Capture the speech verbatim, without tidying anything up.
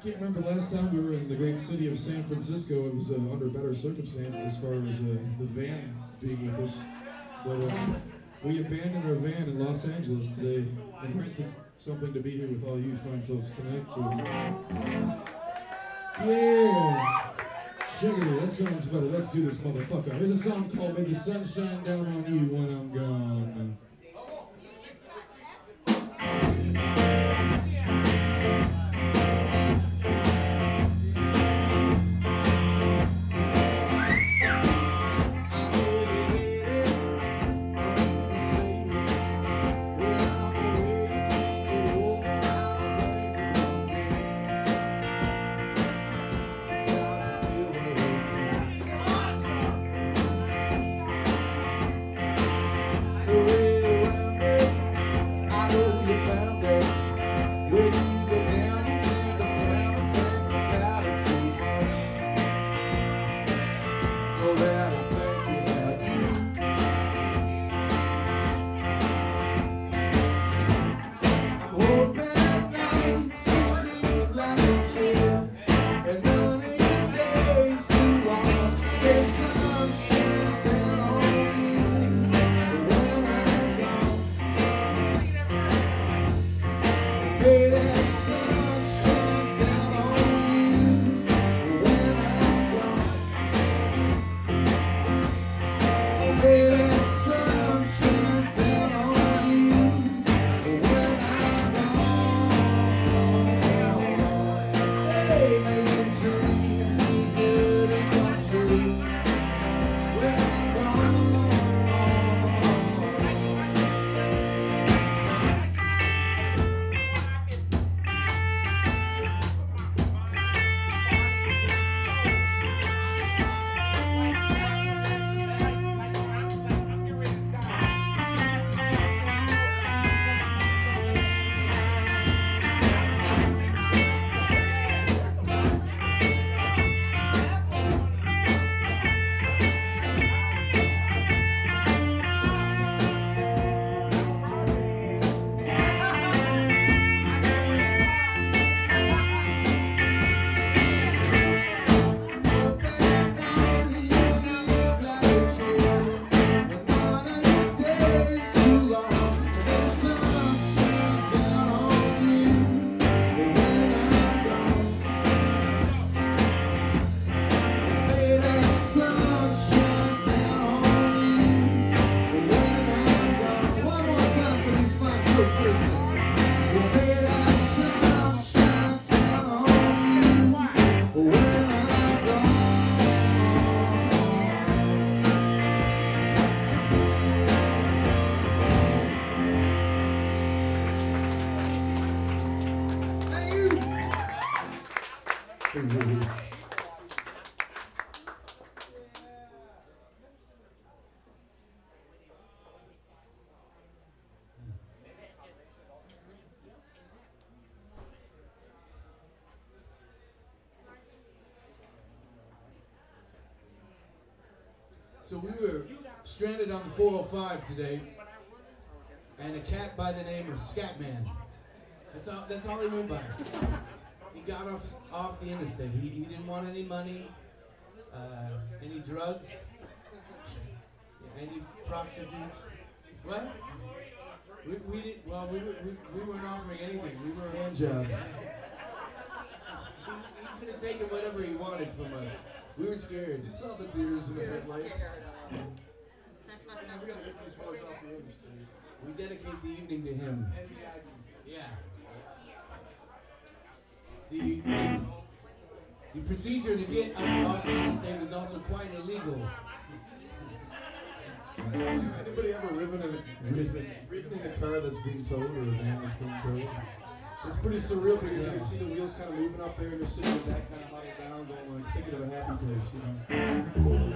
Can't remember the last time we were in the great city of San Francisco. It was uh, under better circumstances as far as uh, the van being with us. But uh, we abandoned our van in Los Angeles today and rented something to be here with all you fine folks tonight. So, yeah, sugar, that sounds better. Let's do this, motherfucker. Here's a song called "May the Sun Shine Down on You When I'm Gone." So we were stranded on the four oh five today, and a cat by the name of Scatman. That's all. That's all he went by. He got off off the interstate. He he didn't want any money, uh, any drugs, any prostitutes. What? We we did well. We were we, we weren't offering anything. We were hand jobs. He, he could have taken whatever he wanted from us. We were scared. You saw the deers and the headlights. Man, we gotta get these boys off the interstate. We dedicate the evening to him. Yeah. The, the, the procedure to get us off the interstate was also quite illegal. Anybody ever ridden in a, ridden, ridden in a car that's being towed or a van that's being towed? It's pretty surreal because yeah. You can see the wheels kind of moving up there and you're sitting in the back kind of huddled down going like thinking of a happy place, you know?